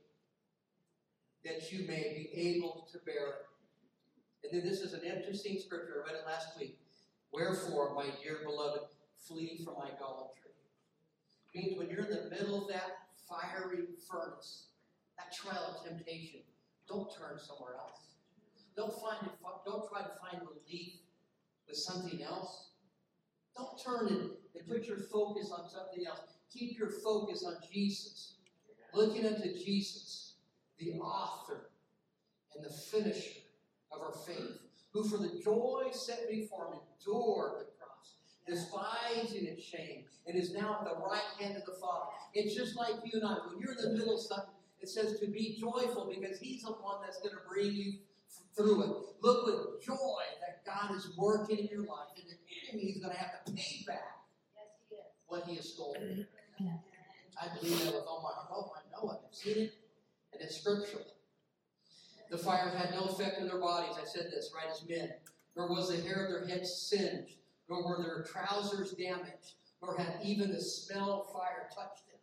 that you may be able to bear it. And then this is an interesting scripture. I read it last week. Wherefore, my dear beloved, flee from idolatry. It means when you're in the middle of that fiery furnace, that trial of temptation, don't turn somewhere else. Don't find it, don't try to find relief with something else. Don't turn and, and put your focus on something else. Keep your focus on Jesus. Looking unto Jesus, the author and the finisher of our faith, who for the joy set before Him endured the cross, despising its shame, and is now at the right hand of the Father. It's just like you and I. When you're in the middle of something, it says to be joyful because He's the one that's going to bring you through it. Look with joy that God is working in your life, and the enemy is going to have to pay back what he has stolen. I believe that with all my heart. I know it. I've seen it, and it's scriptural. The fire had no effect on their bodies. I said this, right, as men. Nor was the hair of their heads singed, nor were their trousers damaged, nor had even the smell of fire touched them.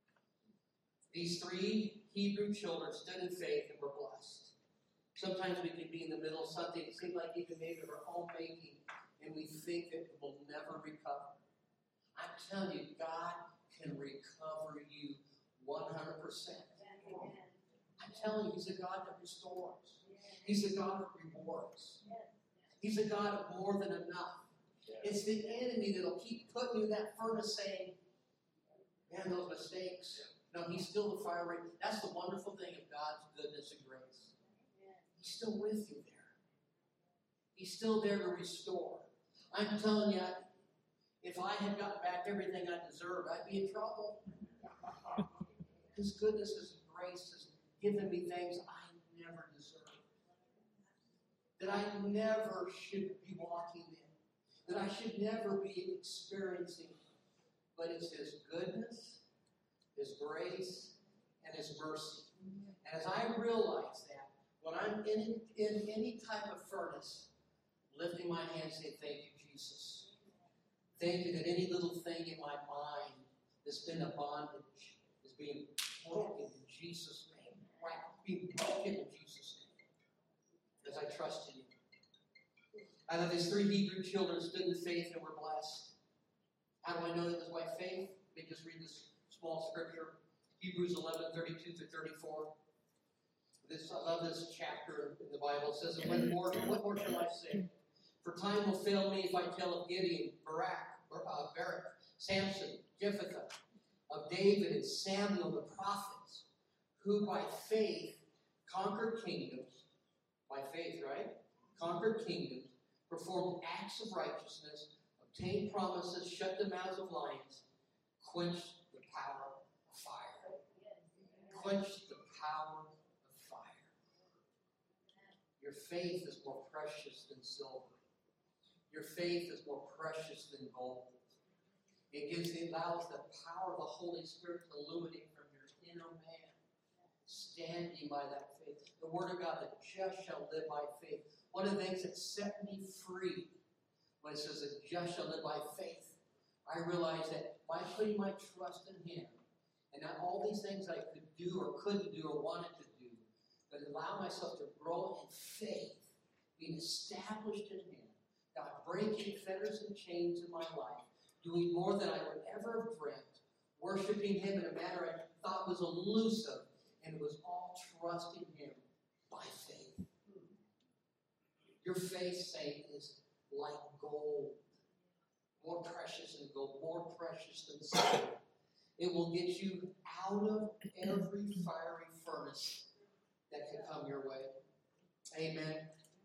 These three Hebrew children stood in faith and were blessed. Sometimes we can be in the middle of something, it seems like even maybe of our own making, and we think that it will never recover. I'm telling you, God can recover you one hundred percent. I'm telling you, He's a God that restores. He's a God that rewards. He's a God of more than enough. It's the enemy that'll keep putting you in that furnace saying, man, those mistakes. No, He's still the fire rate. That's the wonderful thing of God's goodness and grace. He's still with you there. He's still there to restore. I'm telling you, if I had gotten back everything I deserved, I'd be in trouble. His goodness, His grace has given me things I never deserved. That I never should be walking in. That I should never be experiencing. But it's His goodness, His grace, and His mercy. And as I realize that, when I'm in, in any type of furnace, lifting my hand and saying, thank you, Jesus. Thank you that any little thing in my mind that's been a bondage is being broken in Jesus' name. Right? Being broken in Jesus' name. As I trust in you. Out of these three Hebrew children stood in faith and were blessed. How do I know that it was by faith? Let me just read this small scripture. Hebrews eleven, thirty-two through thirty-four. This, I love this chapter in the Bible. It says, what more, what more shall I say? For time will fail me if I tell of Gideon, Barak, uh, Barak, Samson, Jephthah, of David and Samuel the prophets, who by faith conquered kingdoms, by faith, right? Conquered kingdoms, performed acts of righteousness, obtained promises, shut the mouths of lions, quenched the power of fire. Quenched the power of fire. Your faith is more precious than silver. Your faith is more precious than gold. It gives, it allows the power of the Holy Spirit to illuminate from your inner man, standing by that faith. The Word of God, the just shall live by faith. One of the things that set me free when it says the just shall live by faith, I realized that by putting my trust in Him, and not all these things I could do or couldn't do or wanted to do, but allow myself to grow in faith, being established in Him, God breaking fetters and chains in my life, doing more than I would ever have dreamt, worshiping Him in a manner I thought was elusive, and it was all trusting Him by faith. Your faith, saint, is like gold. More precious than gold, more precious than silver. It will get you out of every fiery furnace that could come your way. Amen.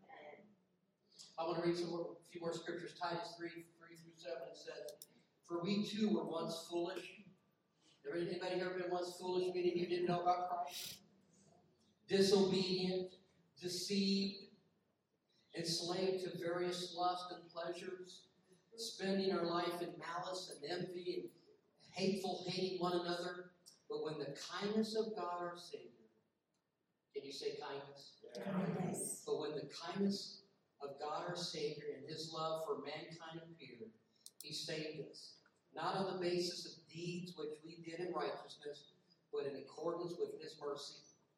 I want to read some more, a few more scriptures. Titus three, three through seven, it says, "For we too were once foolish." Anybody here been once foolish, meaning you didn't know about Christ? Disobedient, deceived, enslaved to various lusts and pleasures, spending our life in malice and envy and hateful, hating one another. But when the kindness of God our Savior, can you say kindness? Kindness. But when the kindness of God our Savior and His love for mankind appeared, He saved us, not on the basis of deeds which we did in righteousness, but in accordance with His mercy,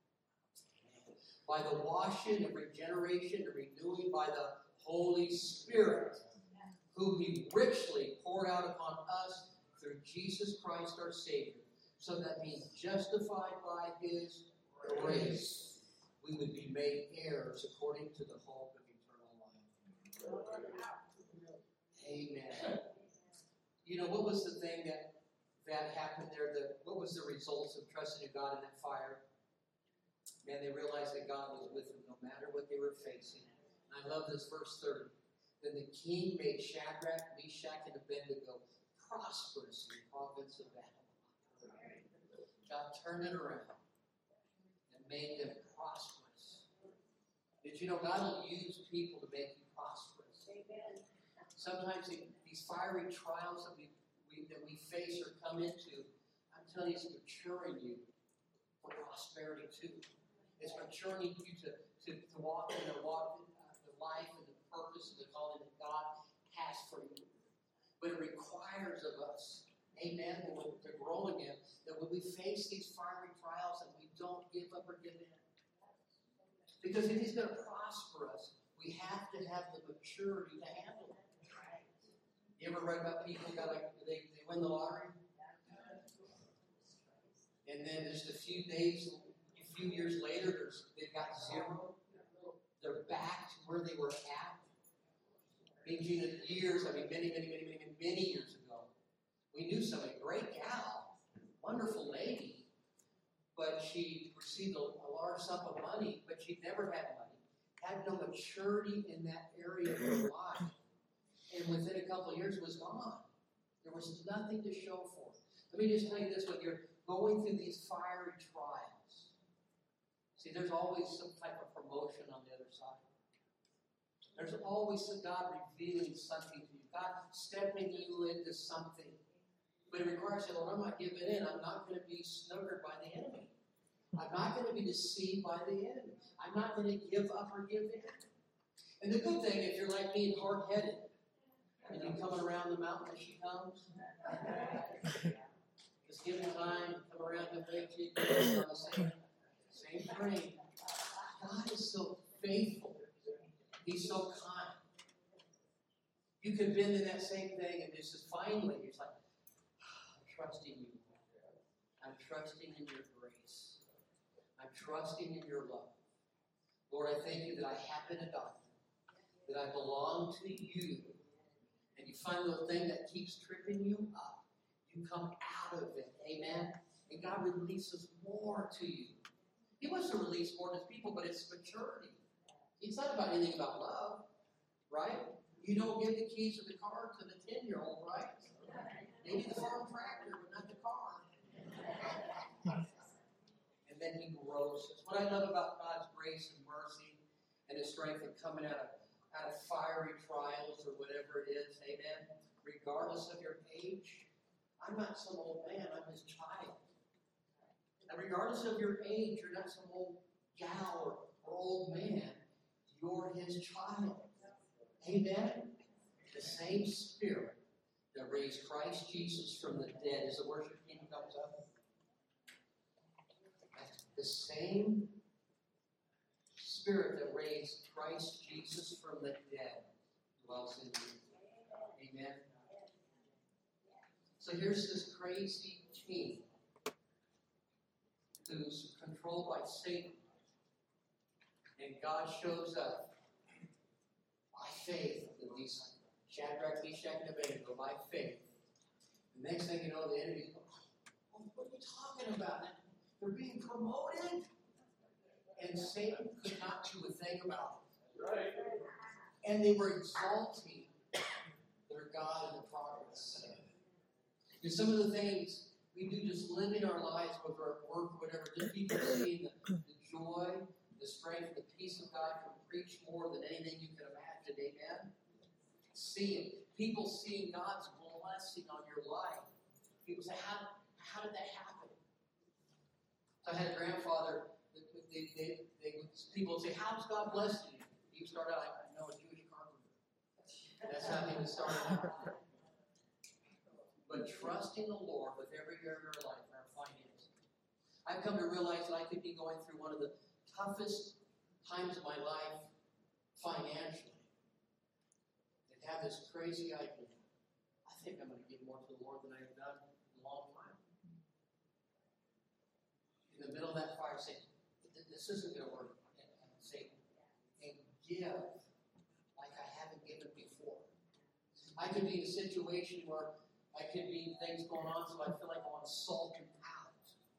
by the washing and regeneration and renewing by the Holy Spirit, whom He richly poured out upon us through Jesus Christ our Savior, so that being justified by His grace, we would be made heirs according to the hope of eternal life. Amen. You know, what was the thing that, that happened there? The, what was the results of trusting in God in that fire? Man, they realized that God was with them no matter what they were facing. And I love this verse thirty. Then the king made Shadrach, Meshach, and Abednego prosperous in the province of Babylon. God turned it around and made them prosperous. Did you know God will use people to make you prosperous? Amen. Sometimes these fiery trials that we, we that we face or come into, I'm telling you, it's maturing you for prosperity too. It's maturing you to, to, to walk in the, walk, uh, the life and the purpose and the calling that God has for you. But it requires of us, amen, when we're growing in, that when we face these fiery trials, that we don't give up or give in. Because if He's going to prosper us, we have to have the maturity to handle it. You ever read about people who got like they, they win the lottery? And then just a few days, a few years later, there's, they've got zero. They're back to where they were at. Meaning years, I mean, many, many, many, many, many years ago. We knew somebody, great gal, wonderful lady, but she received a, a large sum of money, but she never had money, had no maturity in that area of her life. And within a couple of years, it was gone. There was nothing to show for it. Let me just tell you this, when you're going through these fiery trials, see, there's always some type of promotion on the other side. There's always some God revealing something to you, God stepping you into something. But it requires you, Lord, I'm not giving in. I'm not going to be snookered by the enemy. I'm not going to be deceived by the enemy. I'm not going to give up or give in. And the good thing, if you're like me and hard-headed, and you're coming around the mountain as she comes, just give it time, come around the way to you, on the same, same train. God is so faithful. He's so kind. You could bend in that same thing and just finally, it's like, I'm trusting you. I'm trusting in your grace. I'm trusting in your love. Lord, I thank you that I have been adopted, that I belong to you. And you find the thing that keeps tripping you up. You come out of it. Amen? And God releases more to you. He wants to release more to His people, but it's maturity. It's not about anything about love, right? You don't give the keys of the car to the ten-year-old, right? Maybe the farm tractor, but not the car. And then He grows us. What I love about God's grace and mercy and His strength of coming out of out of fiery trials or whatever it is, amen, regardless of your age, I'm not some old man, I'm his child. And regardless of your age, you're not some old gal or, or old man. You're his child. Amen? The same Spirit that raised Christ Jesus from the dead, as the worship team comes up, the same Spirit that raised Christ Jesus from the dead dwells in you. Amen? So here's this crazy king who's controlled by Satan. And God shows up by faith in these Shadrach, Meshach, and Abednego, by faith. The next thing you know, the enemy's going, oh, what are you talking about? They're being promoted. And Satan could not do a thing about it. Right. And they were exalting their God in the progress. And some of the things we do, just living our lives, whether at work, whatever, just people seeing the, the joy, the strength, the peace of God can preach more than anything you could imagine. Amen? Seeing, people seeing God's blessing on your life. People say, how, how did that happen? So I had a grandfather, they, they, they, people would say, how's God blessing you? He would start out, I know a Jewish carpenter. That's how he would start out. But trusting the Lord with every area of our life, our finances. I've come to realize that I could be going through one of the toughest times of my life financially. And have this crazy idea. I think I'm going to give more to the Lord than I've done in a long time. In the middle of that fire, say, this isn't going to work. And say, and give like I haven't given before. I could be in a situation where I could be things going on, so I feel like I want to sulk and pout.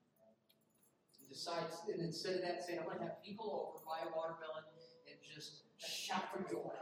And decide, and instead of that, saying, I'm going to have people over, buy a watermelon, and just shout for joy.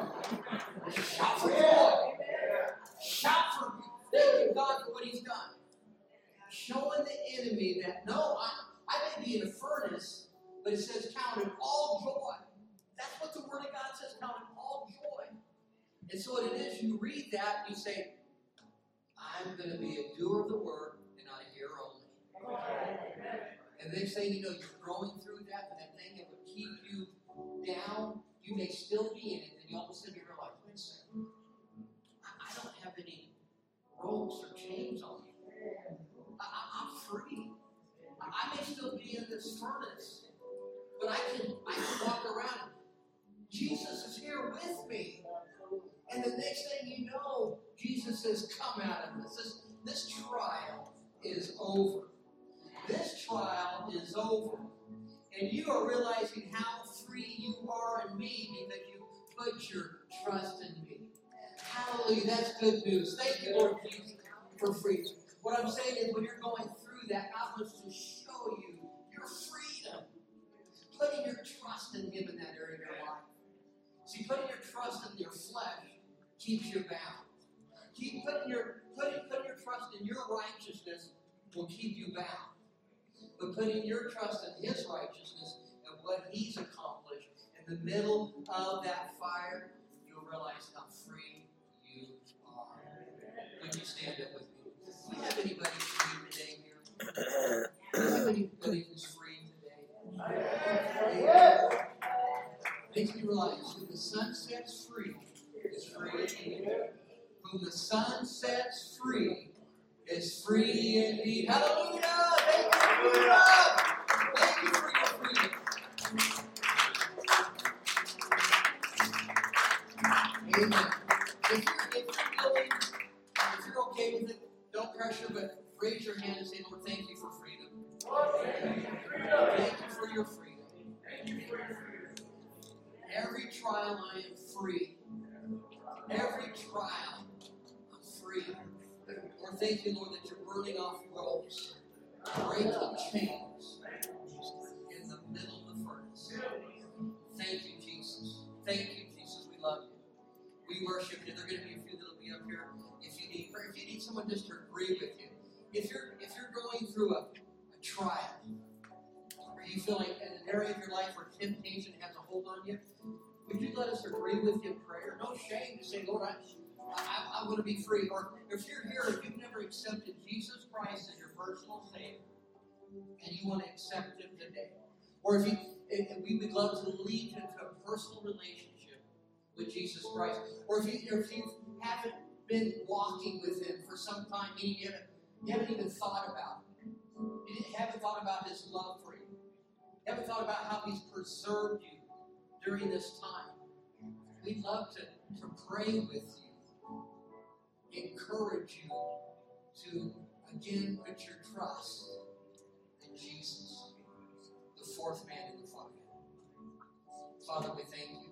Shout for joy. Shout for thanking God for what He's done. Showing the enemy that, no, I, I may be in a furnace, but it says count it all joy. That's what the Word of God says, count it all joy. And so what it is, you read that, and you say, I'm going to be a doer of the word and not a hearer only. And the next thing you know, you're growing through that, and that thing that would keep you down, you may still be in it, and you all of a sudden you realize, wait a second, I don't have any ropes or chains on me. I, I'm free. I, I may still be in this furnace, but I can, I can walk around. Jesus is here with me. And the next thing you know, Jesus says, come out of this. This, this trial is over. This trial is over. And you are realizing how free you are in me because you put your trust in me. Hallelujah. That's good news. Thank you, Lord Jesus, for freedom. What I'm saying is when you're going through that, God wants to show you your freedom. Putting your trust in Him in that area of your life. See, putting your trust in your flesh keeps you bound. Keep putting your putting, putting your trust in your righteousness will keep you bound. But putting your trust in His righteousness and what He's accomplished in the middle of that fire, you'll realize how free you are. Would you stand up with me? Do we have anybody free today here? Do we have anybody who's free today? Yeah. Makes me realize who the sun sets free is free indeed. Whom the sun sets free is free indeed. Hallelujah! Thank you for your love. Thank you for your freedom. Amen. If you're, if you're willing, if you're okay with it, don't pressure, but raise your hand and say, Lord, thank you for freedom. Thank you for your freedom. Thank you for your freedom. Every trial I am free. Every trial I'm free. Lord, thank you, Lord, that you're burning off ropes, breaking chains in the middle of the furnace. Thank you, Jesus. Thank you, Jesus. We love you. We worship you. There are going to be a few that will be up here. If you need prayer, if you need someone just to agree with you, if you're if you're going through a, a trial, or you feel like in an area of your life where temptation has a hold on you, would you let us agree with you in prayer? No shame to say, Lord, I, I, I want to be free. Or if you're here and you've never accepted Jesus Christ as your personal Savior, and you want to accept Him today, or if you, if we would love to lead you into a personal relationship with Jesus Christ, or if you, or if you haven't been walking with Him for some time, meaning you haven't, you haven't even thought about it. You haven't thought about His love for you. You haven't thought about how He's preserved you during this time. We'd love to, to pray with you, encourage you to, again, put your trust in Jesus, the fourth man in the fire. Father, we thank you.